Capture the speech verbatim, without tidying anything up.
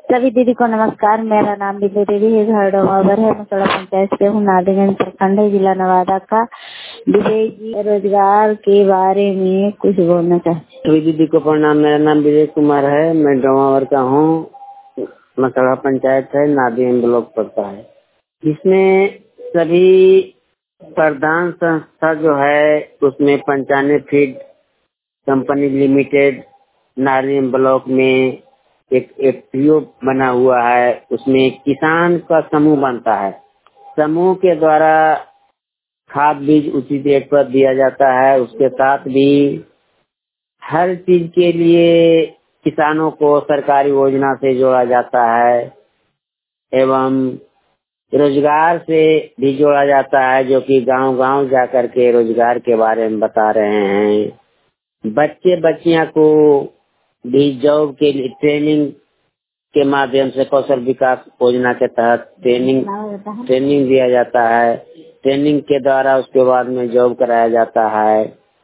सभी दीदी को नमस्कार। मेरा नाम बिंदु देवी है, घर डोमावर है, मसड़ा पंचायत से हूँ, नारायणगंज प्रखंड है, जिला नवादा का। विजय जी रोजगार के बारे में कुछ बोलना चाहते। सभी दीदी को प्रणाम। मेरा नाम विजय कुमार है, मैं डोमावर का हूँ, मसड़ा पंचायत है, नादियन ब्लॉक पड़ता है। इसमें सभी प्रधान संस्था जो है उसमें पंचानवे फीट कंपनी लिमिटेड नारियन ब्लॉक में एक एफपीओ बना हुआ है। उसमें किसान का समूह बनता है। समूह के द्वारा खाद बीज उचित रेट पर दिया जाता है। उसके साथ भी हर चीज के लिए किसानों को सरकारी योजना से जोड़ा जाता है एवं रोजगार से भी जोड़ा जाता है, जो कि गांव गांव जाकर के रोजगार के बारे में बता रहे हैं। बच्चे बच्चियां को भी जॉब के लिए ट्रेनिंग के माध्यम से कौशल विकास योजना के तहत ट्रेनिंग ट्रेनिंग दिया जाता है। ट्रेनिंग के द्वारा उसके बाद में जॉब कराया जाता है।